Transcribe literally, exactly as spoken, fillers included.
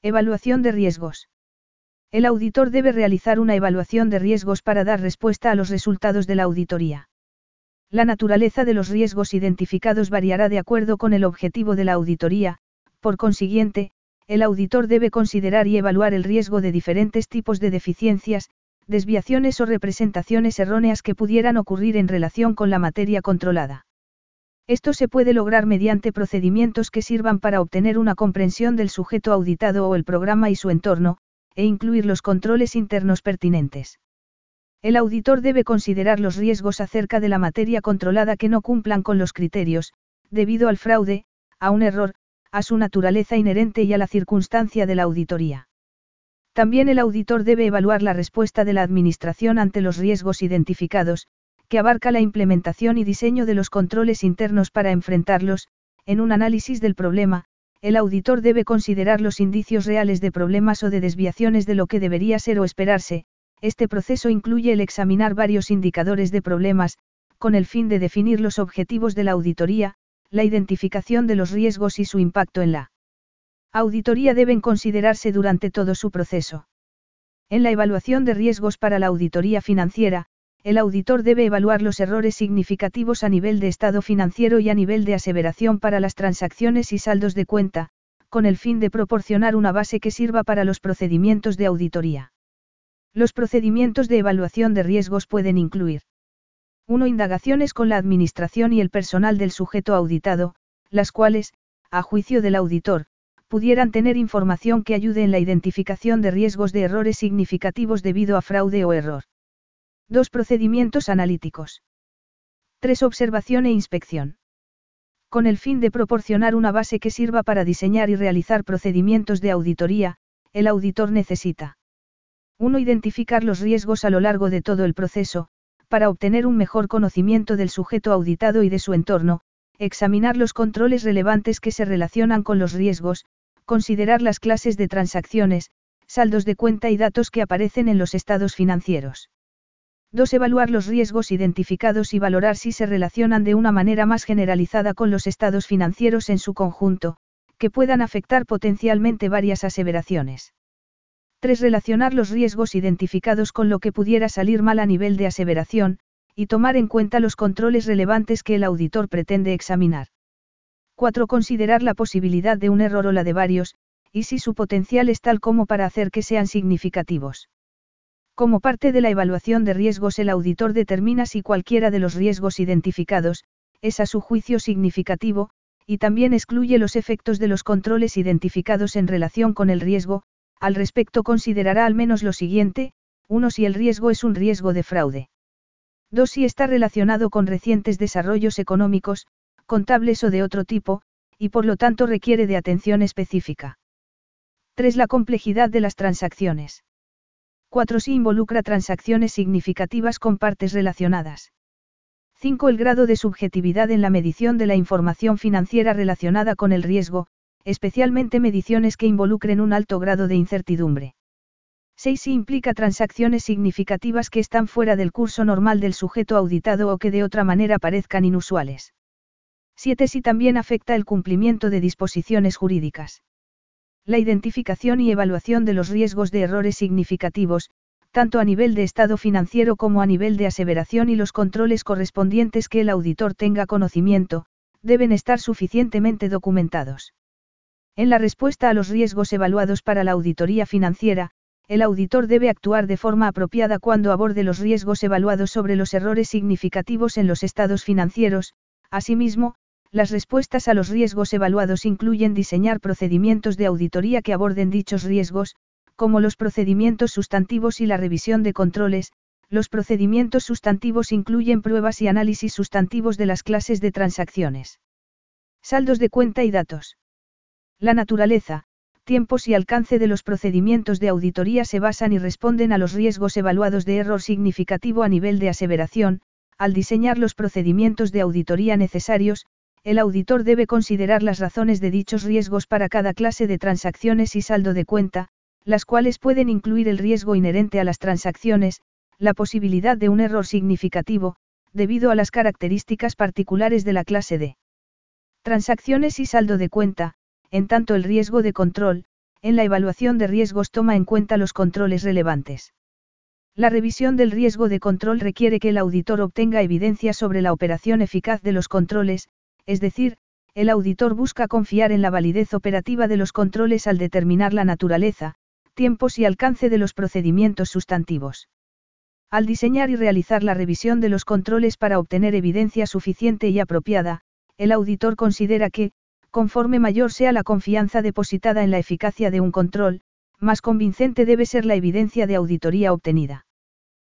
Evaluación de riesgos. El auditor debe realizar una evaluación de riesgos para dar respuesta a los resultados de la auditoría. La naturaleza de los riesgos identificados variará de acuerdo con el objetivo de la auditoría, por consiguiente, el auditor debe considerar y evaluar el riesgo de diferentes tipos de deficiencias, desviaciones o representaciones erróneas que pudieran ocurrir en relación con la materia controlada. Esto se puede lograr mediante procedimientos que sirvan para obtener una comprensión del sujeto auditado o el programa y su entorno, e incluir los controles internos pertinentes. El auditor debe considerar los riesgos acerca de la materia controlada que no cumplan con los criterios, debido al fraude, a un error, a su naturaleza inherente y a la circunstancia de la auditoría. También el auditor debe evaluar la respuesta de la Administración ante los riesgos identificados, que abarca la implementación y diseño de los controles internos para enfrentarlos. En un análisis del problema, el auditor debe considerar los indicios reales de problemas o de desviaciones de lo que debería ser o esperarse. Este proceso incluye el examinar varios indicadores de problemas, con el fin de definir los objetivos de la auditoría, la identificación de los riesgos y su impacto en la auditoría deben considerarse durante todo su proceso. En la evaluación de riesgos para la auditoría financiera, el auditor debe evaluar los errores significativos a nivel de estado financiero y a nivel de aseveración para las transacciones y saldos de cuenta, con el fin de proporcionar una base que sirva para los procedimientos de auditoría. Los procedimientos de evaluación de riesgos pueden incluir: uno Indagaciones con la administración y el personal del sujeto auditado, las cuales, a juicio del auditor, pudieran tener información que ayude en la identificación de riesgos de errores significativos debido a fraude o error. dos Procedimientos analíticos. tres Observación e inspección. Con el fin de proporcionar una base que sirva para diseñar y realizar procedimientos de auditoría, el auditor necesita: uno Identificar los riesgos a lo largo de todo el proceso, para obtener un mejor conocimiento del sujeto auditado y de su entorno, examinar los controles relevantes que se relacionan con los riesgos, considerar las clases de transacciones, saldos de cuenta y datos que aparecen en los estados financieros. dos Evaluar los riesgos identificados y valorar si se relacionan de una manera más generalizada con los estados financieros en su conjunto, que puedan afectar potencialmente varias aseveraciones. tres Relacionar los riesgos identificados con lo que pudiera salir mal a nivel de aseveración, y tomar en cuenta los controles relevantes que el auditor pretende examinar. cuatro Considerar la posibilidad de un error o la de varios, y si su potencial es tal como para hacer que sean significativos. Como parte de la evaluación de riesgos, el auditor determina si cualquiera de los riesgos identificados es a su juicio significativo, y también excluye los efectos de los controles identificados en relación con el riesgo. Al respecto considerará al menos lo siguiente: uno Si el riesgo es un riesgo de fraude. dos Si está relacionado con recientes desarrollos económicos, contables o de otro tipo, y por lo tanto requiere de atención específica. tres La complejidad de las transacciones. cuatro Si involucra transacciones significativas con partes relacionadas. cinco El grado de subjetividad en la medición de la información financiera relacionada con el riesgo, especialmente mediciones que involucren un alto grado de incertidumbre. seis Si implica transacciones significativas que están fuera del curso normal del sujeto auditado o que de otra manera parezcan inusuales. siete Si también afecta el cumplimiento de disposiciones jurídicas. La identificación y evaluación de los riesgos de errores significativos, tanto a nivel de estado financiero como a nivel de aseveración, y los controles correspondientes que el auditor tenga conocimiento, deben estar suficientemente documentados. En la respuesta a los riesgos evaluados para la auditoría financiera, el auditor debe actuar de forma apropiada cuando aborde los riesgos evaluados sobre los errores significativos en los estados financieros. Asimismo, las respuestas a los riesgos evaluados incluyen diseñar procedimientos de auditoría que aborden dichos riesgos, como los procedimientos sustantivos y la revisión de controles. Los procedimientos sustantivos incluyen pruebas y análisis sustantivos de las clases de transacciones, saldos de cuenta y datos. La naturaleza, tiempos y alcance de los procedimientos de auditoría se basan y responden a los riesgos evaluados de error significativo a nivel de aseveración. Al diseñar los procedimientos de auditoría necesarios, el auditor debe considerar las razones de dichos riesgos para cada clase de transacciones y saldo de cuenta, las cuales pueden incluir el riesgo inherente a las transacciones, la posibilidad de un error significativo, debido a las características particulares de la clase de transacciones y saldo de cuenta, en tanto el riesgo de control, En la evaluación de riesgos toma en cuenta los controles relevantes. La revisión del riesgo de control requiere que el auditor obtenga evidencia sobre la operación eficaz de los controles, es decir, el auditor busca confiar en la validez operativa de los controles al determinar la naturaleza, tiempos y alcance de los procedimientos sustantivos. Al diseñar y realizar la revisión de los controles para obtener evidencia suficiente y apropiada, el auditor considera que, conforme mayor sea la confianza depositada en la eficacia de un control, más convincente debe ser la evidencia de auditoría obtenida.